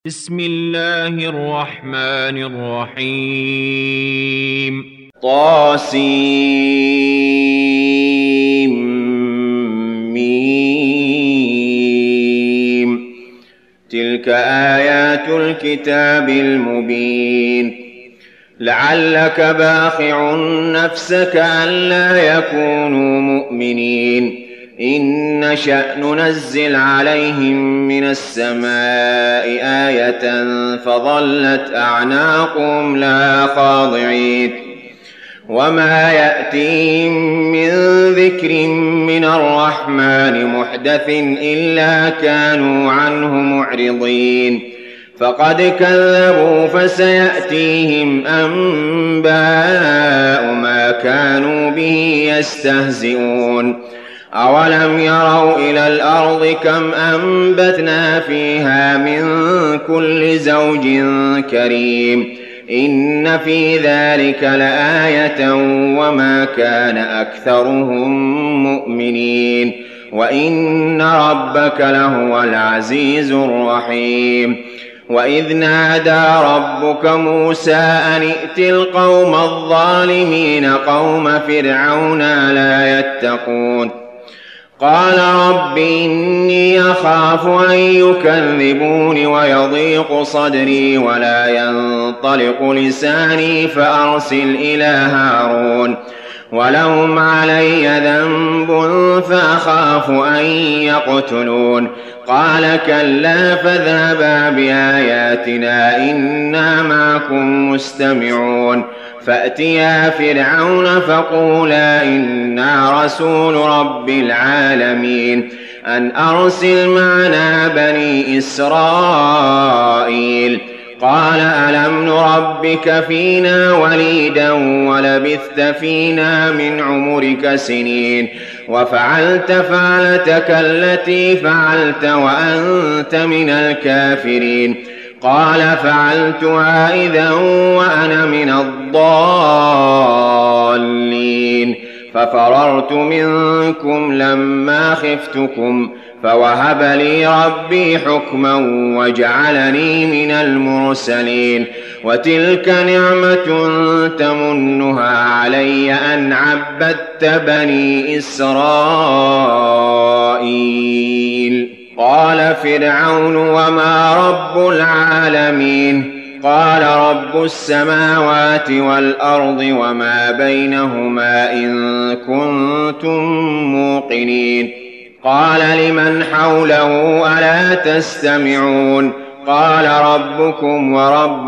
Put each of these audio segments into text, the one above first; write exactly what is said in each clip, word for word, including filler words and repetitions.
بسم الله الرحمن الرحيم طاسيم ميم تلك آيات الكتاب المبين لعلك باخع نفسك ألا يكونوا مؤمنين إن نشأ ننزل عليهم من السماء آية فظلت أعناقهم لها خاضعين وما يأتيهم من ذكر من الرحمن محدث إلا كانوا عنه معرضين فقد كذبوا فسيأتيهم أنباء ما كانوا به يستهزئون أولم يروا إلى الأرض كم أنبتنا فيها من كل زوج كريم إن في ذلك لآية وما كان أكثرهم مؤمنين وإن ربك لهو العزيز الرحيم وإذ نادى ربك موسى أن ائت القوم الظالمين قوم فرعون لا يتقون قال رب إني أخاف أن يكذبون ويضيق صدري ولا ينطلق لساني فأرسل إلى هارون ولهم علي ذنب فأخاف أن يقتلون قال كلا فاذهبا بآياتنا إنا معكم مستمعون فأتيا فرعون فقولا إنا رسول رب العالمين أن أرسل معنا بني إسرائيل قال ألم نربك فينا وليدا ولبثت فينا من عمرك سنين وفعلت فعلتك التي فعلت وأنت من الكافرين قال فعلتها إذا وأنا من الضالين ففررت منكم لما خفتكم فوهب لي ربي حكما وجعلني من المرسلين وتلك نعمة تمنها علي أن عبدت بني إسرائيل قال فرعون وما رب العالمين قال رب السماوات والأرض وما بينهما إن كنتم موقنين قال لمن حوله ألا تستمعون قال ربكم ورب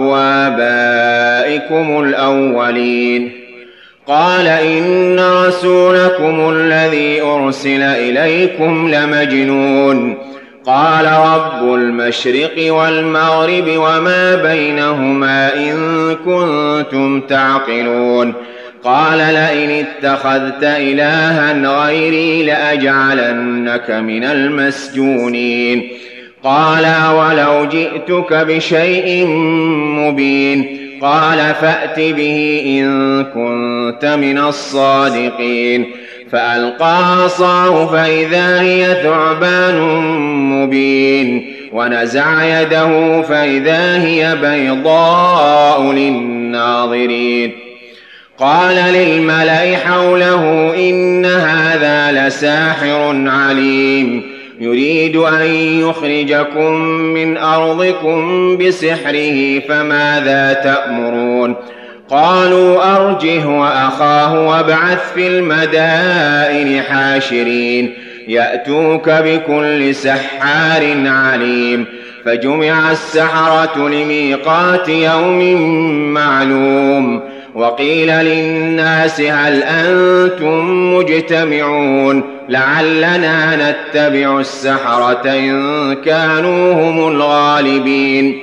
آبائكم الأولين قال إن رسولكم الذي أرسل إليكم لمجنون قال رب المشرق والمغرب وما بينهما إن كنتم تعقلون قال لئن اتخذت إلها غيري لأجعلنك من المسجونين قال ولو جئتك بشيء مبين قال فأت به إن كنت من الصادقين فألقى عصاه فإذا هي ثعبان مبين ونزع يده فإذا هي بيضاء للناظرين قال للملأ حوله إن هذا لساحر عليم يريد أن يخرجكم من أرضكم بسحره فماذا تأمرون قالوا أرجه وأخاه وابعث في المدائن حاشرين يأتوك بكل سحار عليم فجمع السحرة لميقات يوم معلوم وقيل للناس هل أنتم مجتمعون لعلنا نتبع السحرة إن كانوا هم الغالبين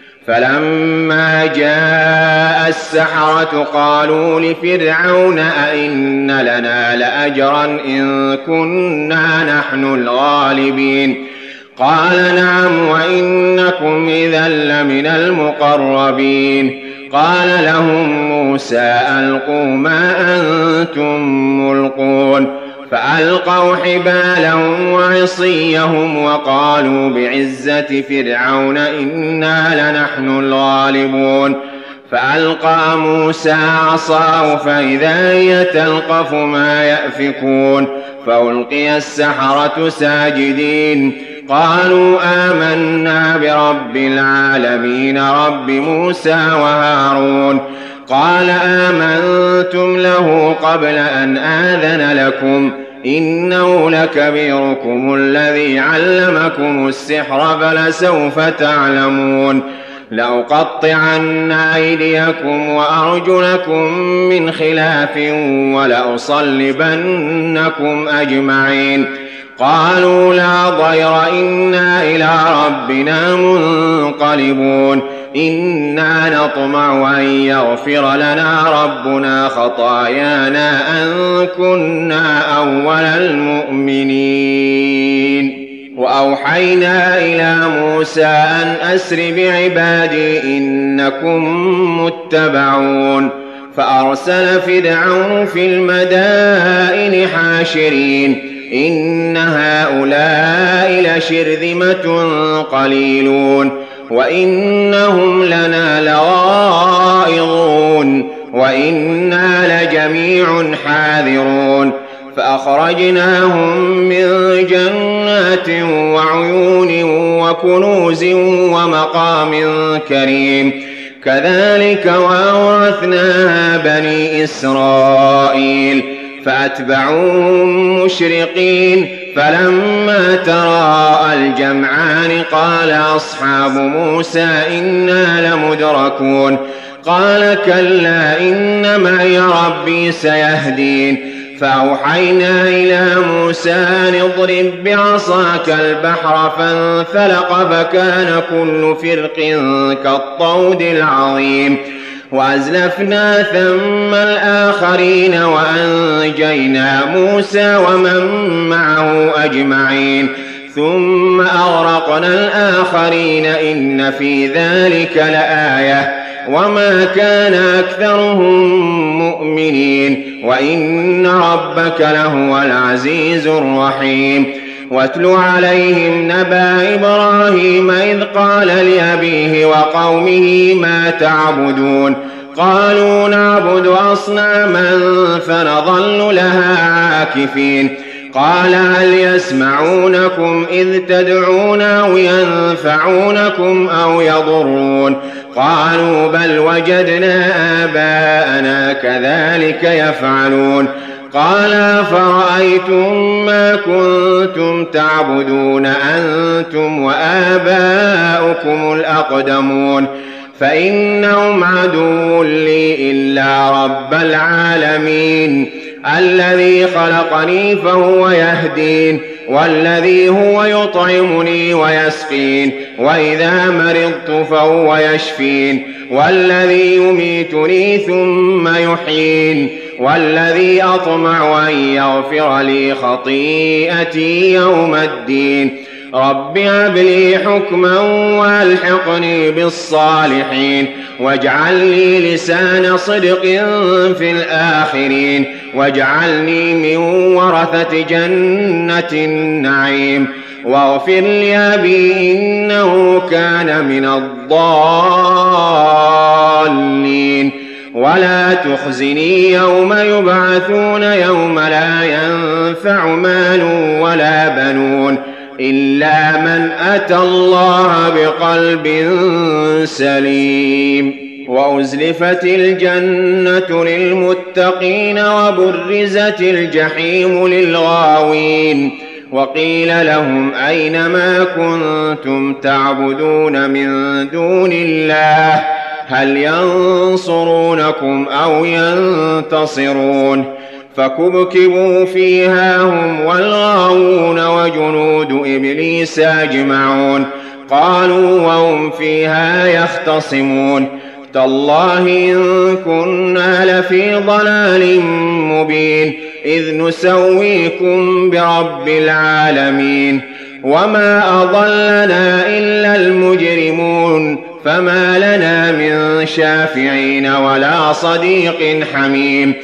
فلما جاء السحرة قالوا لفرعون أئن لنا لأجرا إن كنا نحن الغالبين قال نعم وإنكم إذا لمن المقربين قال لهم موسى ألقوا ما أنتم ملقون فألقوا حبالهم وعصيهم وقالوا بعزة فرعون إنا لنحن الغالبون. فألقى موسى عصاه فإذا هي تلقف ما يأفكون فألقي السحرة ساجدين قالوا آمنا برب العالمين رب موسى وهارون. قال آمنتم له قبل أن آذن لكم إنه لكبيركم الذي علمكم السحر فلسوف تعلمون لأقطعن أيديكم وأرجلكم من خلاف ولأصلبنكم أجمعين. قالوا لا ضير إنا إلى ربنا منقلبون إنا نطمع أن يغفر لنا ربنا خطايانا أن كنا أول المؤمنين. وأوحينا إلى موسى أن أسر بعبادي إنكم متبعون. فأرسل فرعون في المدائن حاشرين إن هؤلاء لشرذمة قليلون وإنهم لنا لغائظون وإنا لجميع حاذرون. فأخرجناهم من جنات وعيون وكنوز ومقام كريم كذلك وأورثناها بني إسرائيل فأتبعوهم مشرقين. فلما تراءى الجمعان قال أصحاب موسى إنا لمدركون قال كلا إن معي ربي سيهدين. فأوحينا إلى موسى أن اضرب بعصاك البحر فانفلق فكان كل فرق كالطود العظيم وأزلفنا ثم الآخرين وأنجينا موسى ومن معه أجمعين ثم أغرقنا الآخرين إن في ذلك لآية وما كان أكثرهم مؤمنين وإن ربك لهو العزيز الرحيم. واتل عليهم نبأ إبراهيم إذ قال لأبيه وقومه ما تعبدون قالوا نعبد أصناما فنظل لها عاكفين قال هل يسمعونكم إذ تدعون أو ينفعونكم أو يضرون قالوا بل وجدنا آباءنا كذلك يفعلون قال فرأيتم ما كنتم تعبدون أنتم وآباؤكم الأقدمون فإنهم عدو لي إلا رب العالمين الذي خلقني فهو يهدين والذي هو يطعمني ويسقين وإذا مرضت فهو يشفين والذي يميتني ثم يحيين والذي أطمع أن يغفر لي خطيئتي يوم الدين رب هب لي حكما وألحقني بالصالحين واجعل لي لسان صدق في الآخرين واجعلني من ورثة جنة النعيم واغفر لأبي إنه كان من الضالين ولا تخزني يوم يبعثون يوم لا ينفع مال ولا بنون إلا من أتى الله بقلب سليم. وأزلفت الجنة للمتقين وبرزت الجحيم للغاوين وقيل لهم أين ما كنتم تعبدون من دون الله هل ينصرونكم أو ينتصرون فكبكبوا فيها هم والغاوون وجنود إبليس أجمعون قالوا وهم فيها يختصمون تالله إن كنا لفي ضلال مبين إذ نسويكم برب العالمين وما أضلنا إلا المجرمون فما لنا من شافعين ولا صديق حميم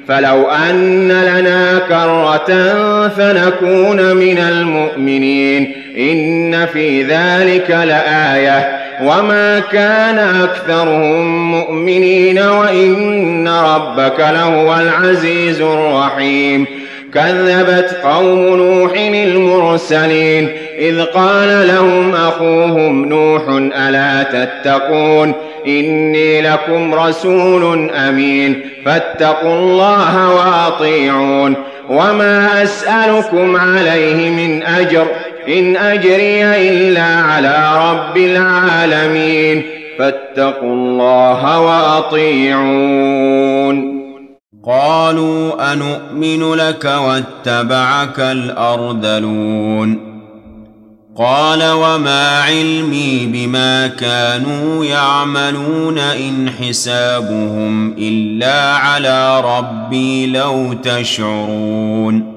فلو أن لنا كرة فنكون من المؤمنين إن في ذلك لآية وما كان أكثرهم مؤمنين وإن ربك لهو العزيز الرحيم. كذبت قوم نوح المرسلين إذ قال لهم أخوهم نوح ألا تتقون إني لكم رسول أمين فاتقوا الله وأطيعون وما أسألكم عليه من أجر إن أجري إلا على رب العالمين فاتقوا الله وأطيعون. قالوا أنؤمن لك واتبعك الأرذلون قال وما علمي بما كانوا يعملون إن حسابهم إلا على ربي لو تشعرون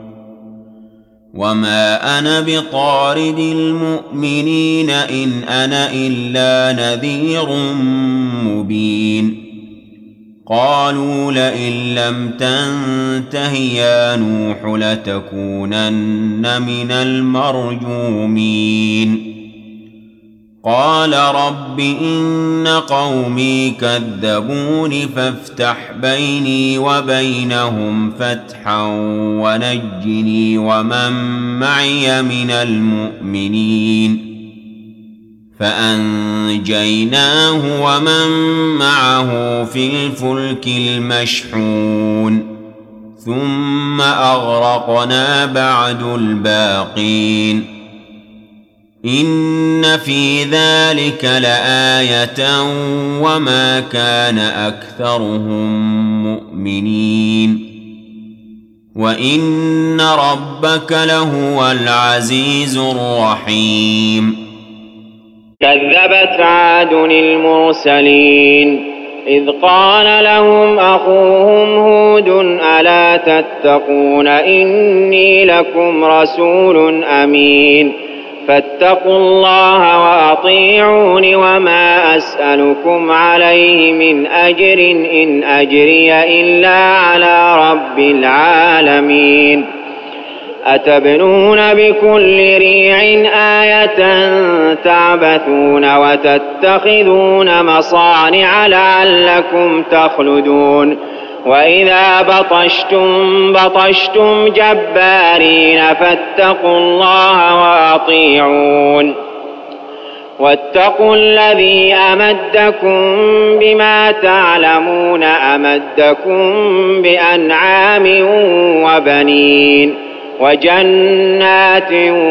وما أنا بطارد المؤمنين إن أنا إلا نذير مبين قالوا لئن لم تنته يا نوح لتكونن من المرجومين قال رب إن قومي كذبون فافتح بيني وبينهم فتحا ونجني ومن معي من المؤمنين فأنجيناه ومن معه في الفلك المشحون ثم أغرقنا بعد الباقين إن في ذلك لآية وما كان أكثرهم مؤمنين وإن ربك لهو العزيز الرحيم. كذبت عاد المرسلين إذ قال لهم أخوهم هود ألا تتقون إني لكم رسول أمين فاتقوا الله وأطيعون وما أسألكم عليه من أجر إن أجري إلا على رب العالمين. أتبنون بكل ريع آية تعبثون وتتخذون مصانع لعلكم تخلدون وإذا بطشتم بطشتم جبارين فاتقوا الله وأطيعون واتقوا الذي أمدكم بما تعلمون أمدكم بأنعام وبنين وجنات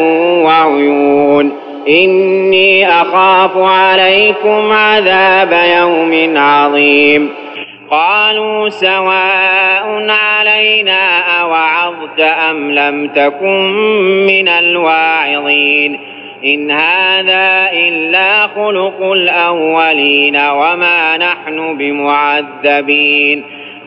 وعيون إني أخاف عليكم عذاب يوم عظيم. قالوا سواء علينا أوعظت أم لم تكن من الواعظين إن هذا إلا خلق الأولين وما نحن بمعذبين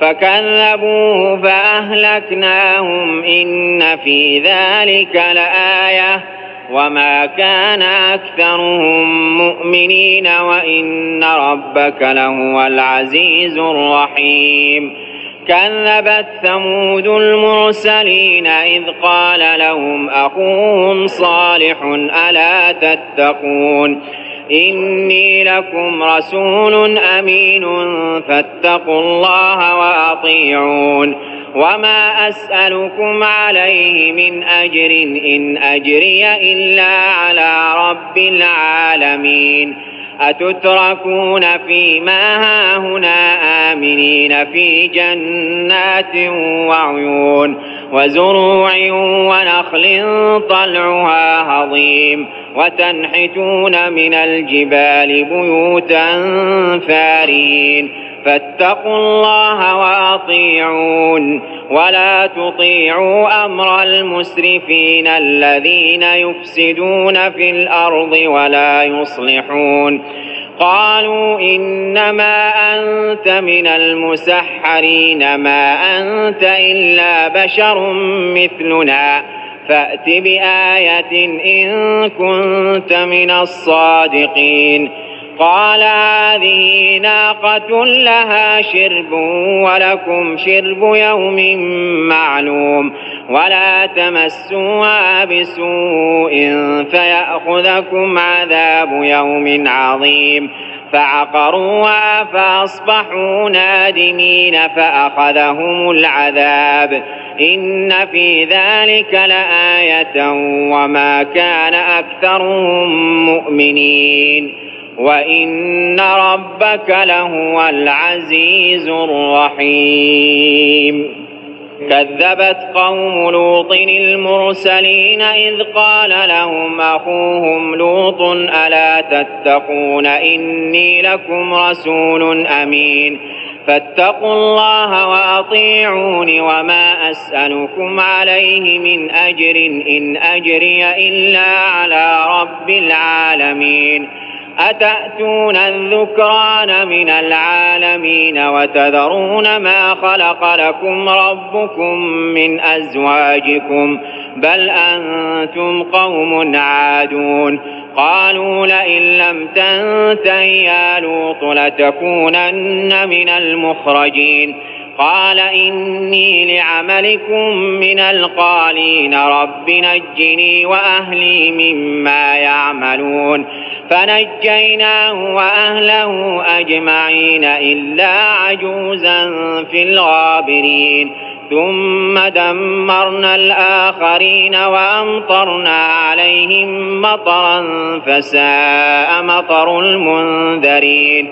فكذبوه فأهلكناهم إن في ذلك لآية وما كان أكثرهم مؤمنين وإن ربك لهو العزيز الرحيم. كذبت ثمود المرسلين إذ قال لهم أخوهم صالح ألا تتقون إني لكم رسول أمين فاتقوا الله وأطيعون وما أسألكم عليه من أجر إن أجري إلا على رب العالمين. أتتركون فيما هاهنا آمنين في جنات وعيون وزروع ونخل طلعها هضيم وتنحتون من الجبال بيوتا فارين فاتقوا الله وأطيعون ولا تطيعوا أمر المسرفين الذين يفسدون في الأرض ولا يصلحون. قالوا إنما أنت من المسحرين ما أنت إلا بشر مثلنا فأت بآية إن كنت من الصادقين. قال هذه ناقة لها شرب ولكم شرب يوم معلوم ولا تمسوها بسوء فيأخذكم عذاب يوم عظيم فعقروها فأصبحوا نادمين فأخذهم العذاب إن في ذلك لآية وما كان أكثرهم مؤمنين وإن ربك لهو العزيز الرحيم. كذبت قوم لوط المرسلين إذ قال لهم أخوهم لوط ألا تتقون إني لكم رسول أمين فاتقوا الله وأطيعون وما أسألكم عليه من أجر إن أجري إلا على رب العالمين أتأتون الذكران من العالمين وتذرون ما خلق لكم ربكم من أزواجكم بل أنتم قوم عادون قالوا لئن لم تنته يا لوط لتكونن من المخرجين قال إني لعملكم من القالين رب نجني وأهلي مما يعملون فنجيناه وأهله أجمعين إلا عجوزا في الغابرين ثم دمرنا الآخرين وأمطرنا عليهم مطرا فساء مطر المنذرين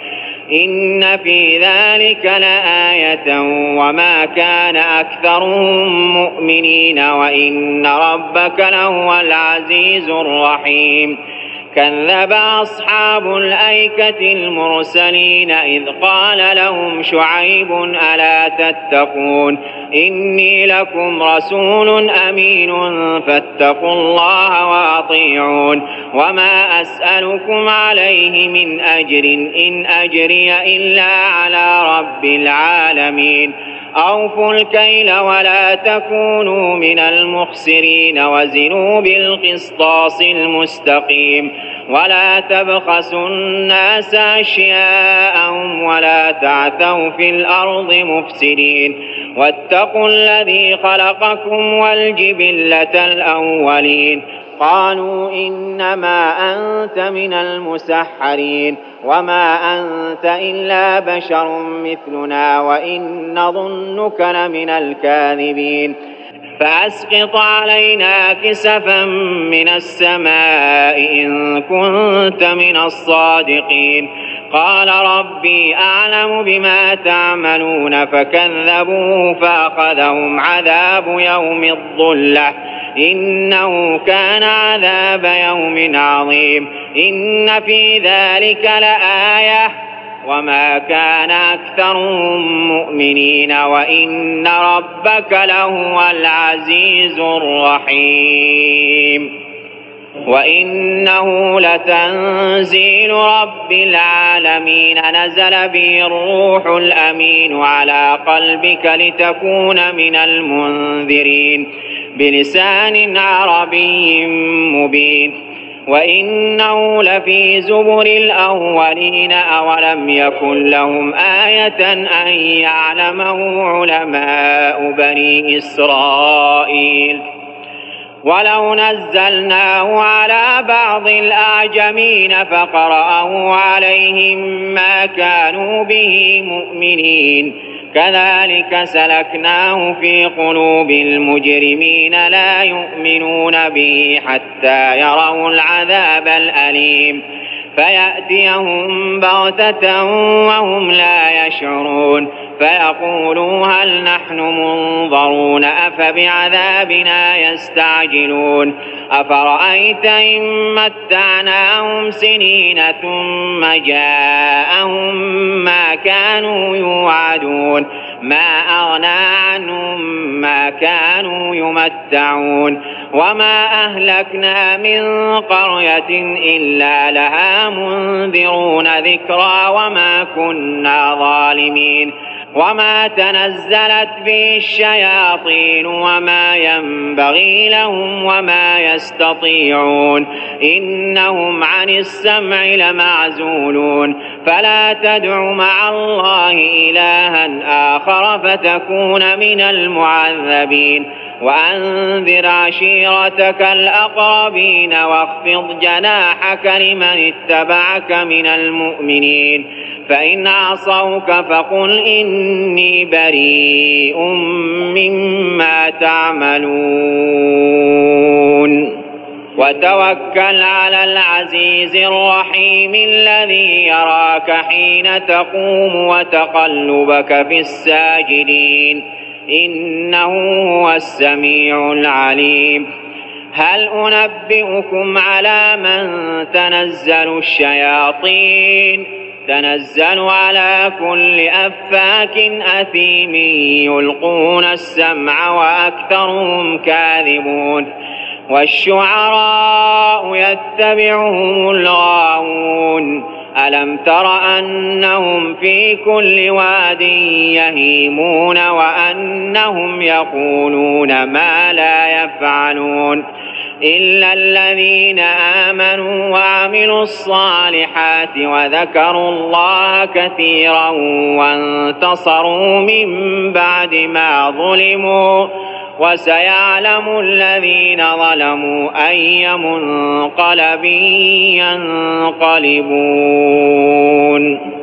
إن في ذلك لآية وما كان أكثرهم مؤمنين وإن ربك لهو العزيز الرحيم. كذب أصحاب الأيكة المرسلين إذ قال لهم شعيب ألا تتقون إني لكم رسول أمين فاتقوا الله وأطيعون وما أسألكم عليه من أجر إن أجري إلا على رب العالمين أوفوا الكيل ولا تكونوا من المخسرين وزنوا بالقسطاس المستقيم ولا تبخسوا الناس أشياءهم ولا تعثوا في الأرض مفسدين واتقوا الذي خلقكم والجبلة الأولين قالوا إنما أنت من المسحرين وما أنت إلا بشر مثلنا وإن نظنك لمن الكاذبين فأسقط علينا كسفا من السماء إن كنت من الصادقين قال ربي أعلم بما تعملون فكذبوه فأخذهم عذاب يوم الظلة إنه كان عذاب يوم عظيم إن في ذلك لآية وما كان أكثرهم مؤمنين وإن ربك لهو العزيز الرحيم. وإنه لتنزيل رب العالمين نزل به الروح الأمين على قلبك لتكون من المنذرين بلسان عربي مبين وإنه لفي زبر الأولين أولم يكن لهم آية أن يعلمه علماء بني إسرائيل ولو نزلناه على بعض الأعجمين فقرأه عليهم ما كانوا به مؤمنين كذلك سلكناه في قلوب المجرمين لا يؤمنون به حتى يروا العذاب الأليم فيأتيهم بغتة وهم لا يشعرون فيقولوا هل نحن منظرون أفبعذابنا يستعجلون أفرأيت إن متعناهم سنين ثم جاءهم ما كانوا يوعدون ما أغنى عنهم ما كانوا يمتعون وما أهلكنا من قرية إلا لها منذرون ذكرى وما كنا ظالمين وما تنزلت به الشياطين وما ينبغي لهم وما يستطيعون إنهم عن السمع لمعزولون فلا تدع مع الله إلها آخر فتكون من المعذبين وأنذر عشيرتك الأقربين واخفض جناحك لمن اتبعك من المؤمنين فإن عصوك فقل إني بريء مما تعملون وتوكل على العزيز الرحيم الذي يراك حين تقوم وتقلبك في الساجدين إنه هو السميع العليم هل أنبئكم على من تنزل الشياطين تنزل على كل أفاك أثيم يلقون السمع وأكثرهم كاذبون والشعراء يتبعهم الغاوون ألم تر أنهم في كل واد يهيمون وأنهم يقولون ما لا يفعلون إلا الذين آمنوا وعملوا الصالحات وذكروا الله كثيرا وانتصروا من بعد ما ظلموا وسيعلم الذين ظلموا أي منقلب ينقلبون